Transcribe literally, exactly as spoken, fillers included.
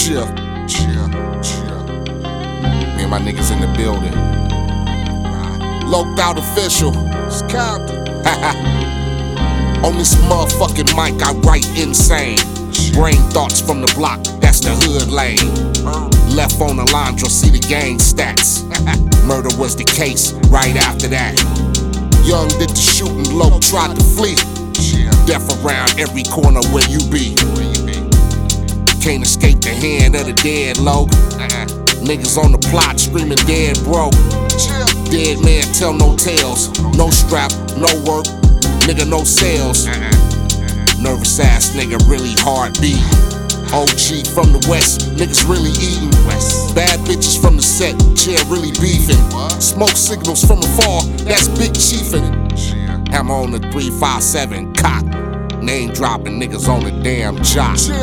Chill, chill, chill. Me and my niggas in the building. Loped out official. It's Compton. On this motherfucking mic, I write insane. Brain thoughts from the block, that's the hood lane. Left on Alondra, see the gang stats. Murder was the case right after that. Young did the shooting, low tried to flee. Death around every corner where you be. Can't escape the hand of the dead, low. Niggas on the plot screaming dead broke. Dead man tell no tales. No strap, no work, nigga no sales. Nervous ass nigga really hard beat. O G from the west, niggas really eating. Bad bitches from the set, chair really beefing. Smoke signals from afar, that's big chiefin'. Hammer on the three five seven, cock. Name dropping niggas on the damn jock.